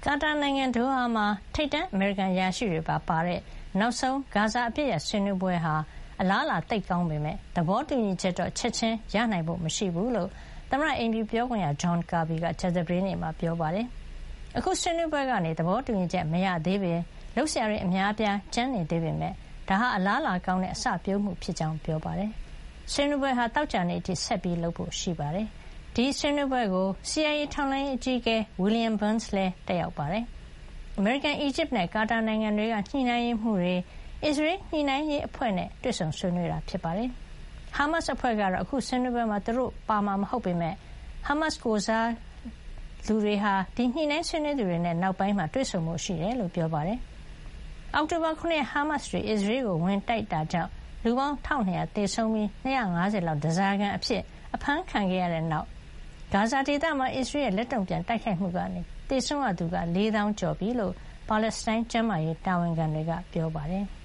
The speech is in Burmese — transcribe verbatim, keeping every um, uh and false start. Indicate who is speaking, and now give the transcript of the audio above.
Speaker 1: ကာတာနိုင်ငံဒိုဟာမှာထိပ်တန်းအမေရိကန်အရာရှိတွေပါပါတဲ့နောက်ဆုံးဂါဇာအပစ်ရပ်ဆွေးနွေးပွဲဟာအလားအလာသိပ်ကောင်းပေမယ့်သဘောတူညီချက်တော့ချက်ချင်းရနိုင်ဖို့မရှိဘူးလို့သမ္မတအိမ်ဖြူပြောခွင့်ရဂျွန်ကာဘီကကြာသပတေးနေ့မှာပြောပါတယ်။အခုဆွေးနွေးပွဲကနေသဘောတူညီချက်မရသေးပေလုပ်ဆရာတွေအများအပြားကျန်နေသေးပေမယ့်ဒါဟာအလားအလာကောင်းတဲ့အစပျိုးမှုဖြစ်ကြောင်းပြောပါတယ်။ဆွေးနွေးပွဲဟာတောက်ကြနေအထိဆက်ပြီးလုပ်ဖို့ရှိပါတယ်။ဒီဆွေးနွေးပွဲကို စီ အိုင် အေ ထောက်လှမ်းရေးအကြီးအကဲ William Burns လည်းတက်ရောက်ပါတယ်။အမေရိကန်၊အီဂျစ်နဲ့ကာတာနိုင်ငံတွေကညှိနှိုင်းရေးမှူးတွေအစ္စရေးညှိနှိုင်းရေးအဖွဲ့နဲ့တွေ့ဆုံဆွေးနွေးတာဖြစ်ပါတယ်။ဟာမတ်စ်အဖွဲ့ကတော့အခုဆွေးနွေးပွဲမှာသူတို့ပါမှာမဟုတ်ပေမယ့်ဟာမတ်စ်ကိုယ်စားလူတွေဟာဒီညှိနှိုင်းဆွေးနွေးသူတွေနဲ့နောက်ပိုင်းမှာတွေ့ဆုံဖို့ရှိတယ်လို့ပြောပါတယ်။အောက်တိုဘာခုနှစ်ရက်ဟာမတ်စ်တွေအစ္စရေးကိုဝင်တိုက်တာကြောင့်လူပေါင်းတစ်ထောင်နှစ်ရာသေဆုံးပြီးနှစ်ရာငါးဆယ်လောက်ဓားစာခံအဖြစ်အဖမ်းခံခဲ့ရတဲ့နောက်ဂါဇာဒေသမှာအစ္စရေးရဲ့လက်တုံ့ပြန်တိုက်ခိုက်မှုကနေသေဆုံးရသူကလေးသောင်းကျော်ပြီလို့ပါလက်စတိုင်းကျန်းမာရေးတာဝန်ခံတွေကပြောပါတယ်။